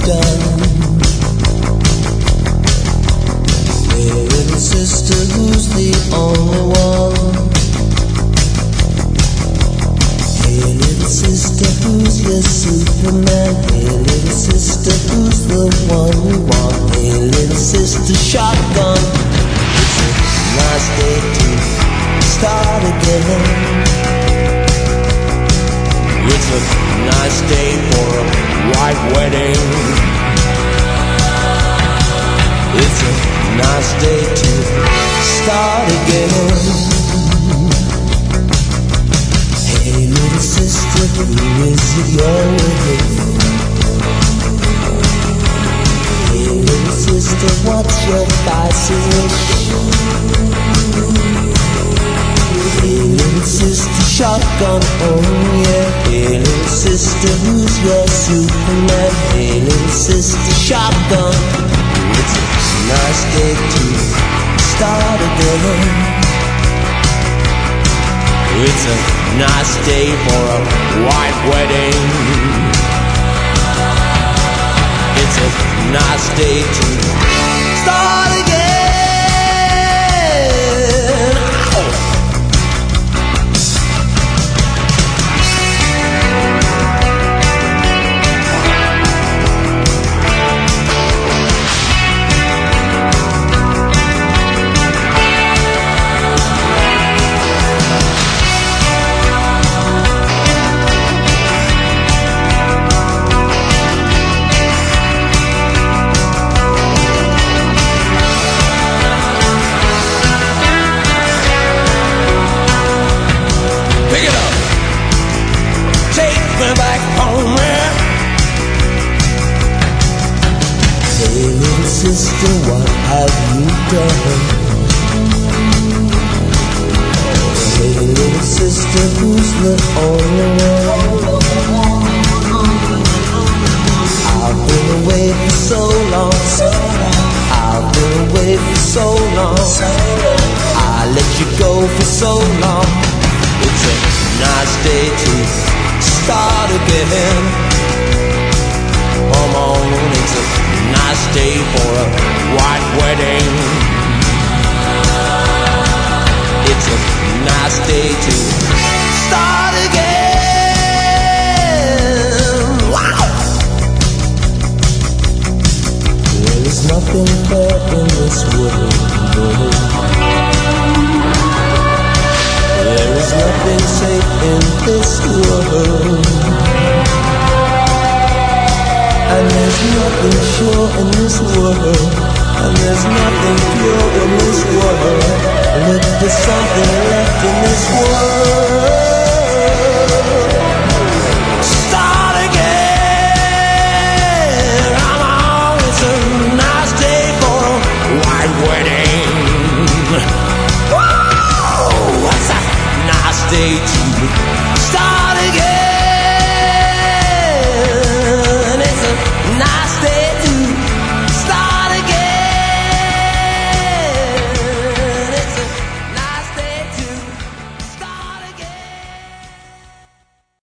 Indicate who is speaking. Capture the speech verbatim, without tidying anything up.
Speaker 1: done. Hey, little sister, who's the only one? Hey, little sister, who's your Superman? Hey, little sister, who's the one we want? Hey, little sister, shotgun. It's a nice day to start again. It's a nice day for a white wedding. It's a nice day to start again. Hey, little sister, who is it you're with? Hey, little sister, what's your vice wish? Hey, little sister, shotgun, oh yeah. Hey, little sister, who's your Superman? Hey, little sister, shotgun. It's a nice day to start again. It's a nice day for a white wedding. It's a nice day to start again. Sister, what have you done? Hey, little sister, who's the only one? I've been away for so long. I've been away for so long. I let you go for so long. It's a nice day to start again. Come on, it's a nice day for a white wedding. It's a nice day to start again. Wow! There is nothing fair in this world. There is nothing safe in this world. And there's nothing sure in this world. And there's nothing pure in this world. And if there's something left in this world,